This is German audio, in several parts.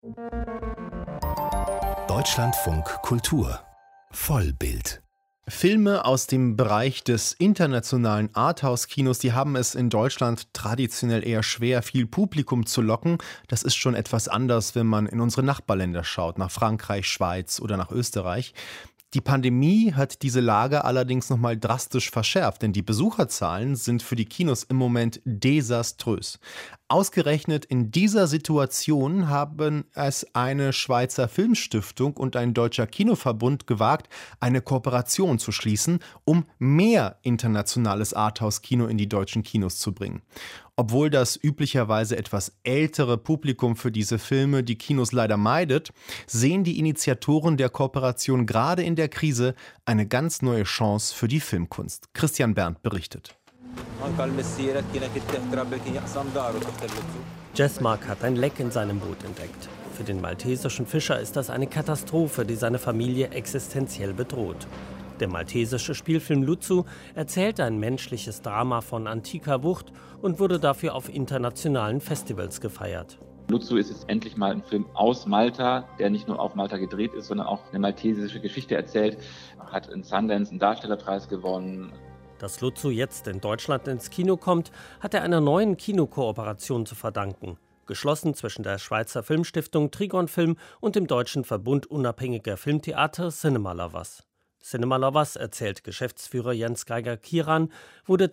Deutschlandfunk Kultur Vollbild. Filme aus dem Bereich des internationalen Arthouse-Kinos, die haben es in Deutschland traditionell eher schwer, viel Publikum zu locken. Das ist schon etwas anders, wenn man in unsere Nachbarländer schaut, nach Frankreich, Schweiz oder nach Österreich. Die Pandemie hat diese Lage allerdings nochmal drastisch verschärft, denn die Besucherzahlen sind für die Kinos im Moment desaströs. Ausgerechnet in dieser Situation haben es eine Schweizer Filmstiftung und ein deutscher Kinoverbund gewagt, eine Kooperation zu schließen, um mehr internationales Arthouse-Kino in die deutschen Kinos zu bringen. Obwohl das üblicherweise etwas ältere Publikum für diese Filme die Kinos leider meidet, sehen die Initiatoren der Kooperation gerade in der Krise eine ganz neue Chance für die Filmkunst. Christian Berndt berichtet. Jessmark hat ein Leck in seinem Boot entdeckt. Für den maltesischen Fischer ist das eine Katastrophe, die seine Familie existenziell bedroht. Der maltesische Spielfilm Lutzu erzählt ein menschliches Drama von antiker Wucht und wurde dafür auf internationalen Festivals gefeiert. Lutzu ist jetzt endlich mal ein Film aus Malta, der nicht nur auf Malta gedreht ist, sondern auch eine maltesische Geschichte erzählt. Hat in Sundance einen Darstellerpreis gewonnen. Dass Lutzu jetzt in Deutschland ins Kino kommt, hat er einer neuen Kinokooperation zu verdanken. Geschlossen zwischen der Schweizer Filmstiftung Trigon Film und dem deutschen Verbund unabhängiger Filmtheater Cinema Lovers. Cinema Lovers, erzählt Geschäftsführer Jens Geiger-Kieran, wurde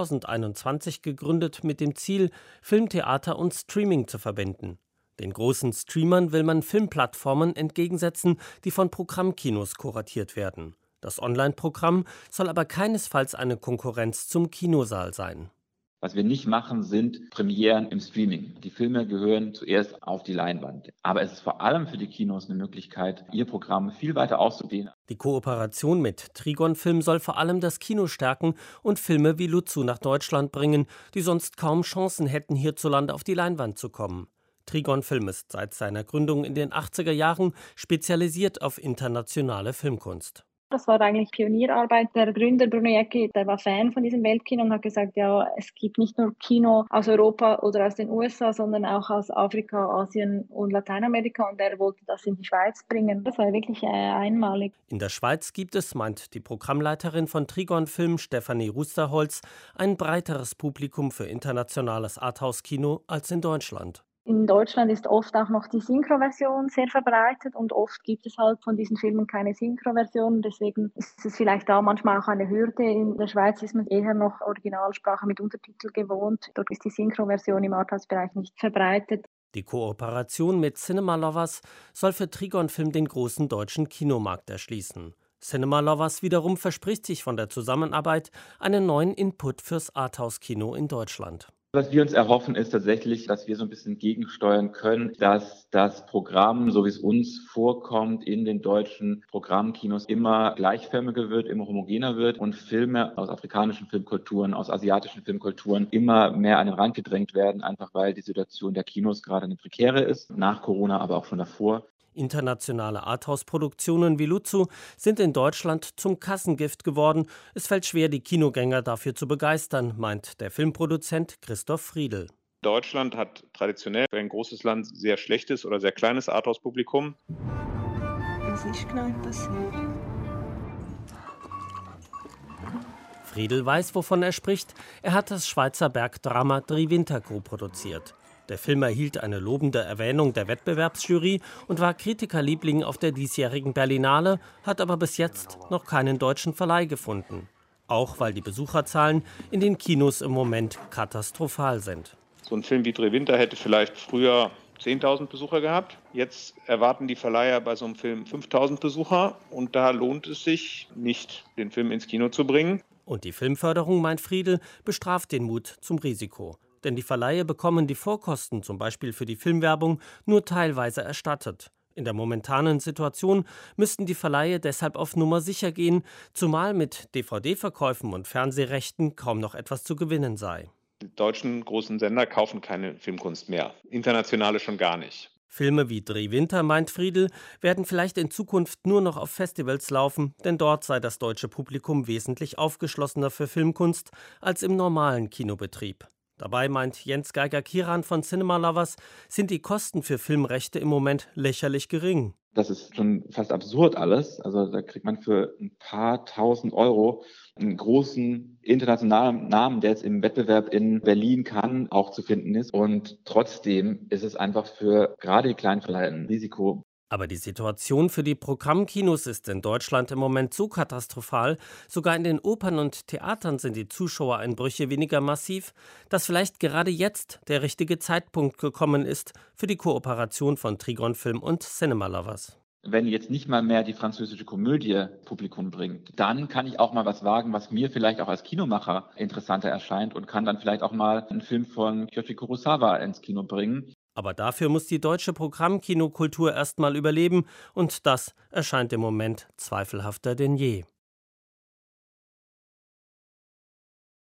2021 gegründet mit dem Ziel, Filmtheater und Streaming zu verbinden. Den großen Streamern will man Filmplattformen entgegensetzen, die von Programmkinos kuratiert werden. Das Online-Programm soll aber keinesfalls eine Konkurrenz zum Kinosaal sein. Was wir nicht machen, sind Premieren im Streaming. Die Filme gehören zuerst auf die Leinwand. Aber es ist vor allem für die Kinos eine Möglichkeit, ihr Programm viel weiter auszudehnen. Die Kooperation mit Trigon Film soll vor allem das Kino stärken und Filme wie Lutzu nach Deutschland bringen, die sonst kaum Chancen hätten, hierzulande auf die Leinwand zu kommen. Trigon Film ist seit seiner Gründung in den 80er Jahren spezialisiert auf internationale Filmkunst. Das war eigentlich Pionierarbeit. Der Gründer Bruno Jäcki, der war Fan von diesem Weltkino und hat gesagt, ja, es gibt nicht nur Kino aus Europa oder aus den USA, sondern auch aus Afrika, Asien und Lateinamerika, und er wollte das in die Schweiz bringen. Das war wirklich einmalig. In der Schweiz gibt es, meint die Programmleiterin von Trigon Film, Stefanie Rusterholz, ein breiteres Publikum für internationales Arthouse-Kino als in Deutschland. In Deutschland ist oft auch noch die Synchroversion sehr verbreitet und oft gibt es halt von diesen Filmen keine Synchroversion. Deswegen ist es vielleicht da manchmal auch eine Hürde. In der Schweiz ist man eher noch Originalsprache mit Untertitel gewohnt. Dort ist die Synchroversion im Arthouse-Bereich nicht verbreitet. Die Kooperation mit Cinema Lovers soll für Trigon Film den großen deutschen Kinomarkt erschließen. Cinema Lovers wiederum verspricht sich von der Zusammenarbeit einen neuen Input fürs Arthouse-Kino in Deutschland. Was wir uns erhoffen, ist tatsächlich, dass wir so ein bisschen gegensteuern können, dass das Programm, so wie es uns vorkommt, in den deutschen Programmkinos immer gleichförmiger wird, immer homogener wird und Filme aus afrikanischen Filmkulturen, aus asiatischen Filmkulturen immer mehr an den Rand gedrängt werden, einfach weil die Situation der Kinos gerade eine prekäre ist, nach Corona, aber auch schon davor. Internationale Arthouse-Produktionen wie Lutzu sind in Deutschland zum Kassengift geworden. Es fällt schwer, die Kinogänger dafür zu begeistern, meint der Filmproduzent Christoph Friedl. Deutschland hat traditionell für ein großes Land sehr schlechtes oder sehr kleines Arthouse-Publikum. Was ist genau passiert? Friedl weiß, wovon er spricht. Er hat das Schweizer Bergdrama Drei Winter co-produziert. Der Film erhielt eine lobende Erwähnung der Wettbewerbsjury und war Kritikerliebling auf der diesjährigen Berlinale, hat aber bis jetzt noch keinen deutschen Verleih gefunden. Auch weil die Besucherzahlen in den Kinos im Moment katastrophal sind. So ein Film wie Drei Winter hätte vielleicht früher 10.000 Besucher gehabt. Jetzt erwarten die Verleiher bei so einem Film 5.000 Besucher. Und da lohnt es sich nicht, den Film ins Kino zu bringen. Und die Filmförderung, meint Friedl, bestraft den Mut zum Risiko. Denn die Verleihe bekommen die Vorkosten, zum Beispiel für die Filmwerbung, nur teilweise erstattet. In der momentanen Situation müssten die Verleihe deshalb auf Nummer sicher gehen, zumal mit DVD-Verkäufen und Fernsehrechten kaum noch etwas zu gewinnen sei. Die deutschen großen Sender kaufen keine Filmkunst mehr, internationale schon gar nicht. Filme wie Drei Winter, meint Friedl, werden vielleicht in Zukunft nur noch auf Festivals laufen, denn dort sei das deutsche Publikum wesentlich aufgeschlossener für Filmkunst als im normalen Kinobetrieb. Dabei, meint Jens Geiger-Kiran von Cinema Lovers, sind die Kosten für Filmrechte im Moment lächerlich gering. Das ist schon fast absurd alles. Also da kriegt man für ein paar tausend Euro einen großen internationalen Namen, der jetzt im Wettbewerb in Berlin Cannes auch zu finden ist. Und trotzdem ist es einfach für gerade die kleinen Verleiher ein Risiko. Aber die Situation für die Programmkinos ist in Deutschland im Moment so katastrophal, sogar in den Opern und Theatern sind die Zuschauereinbrüche weniger massiv, dass vielleicht gerade jetzt der richtige Zeitpunkt gekommen ist für die Kooperation von Trigon Film und Cinema Lovers. Wenn jetzt nicht mal mehr die französische Komödie Publikum bringt, dann kann ich auch mal was wagen, was mir vielleicht auch als Kinomacher interessanter erscheint und kann dann vielleicht auch mal einen Film von Kyoshi Kurosawa ins Kino bringen. Aber dafür muss die deutsche Programmkinokultur erst mal überleben und das erscheint im Moment zweifelhafter denn je.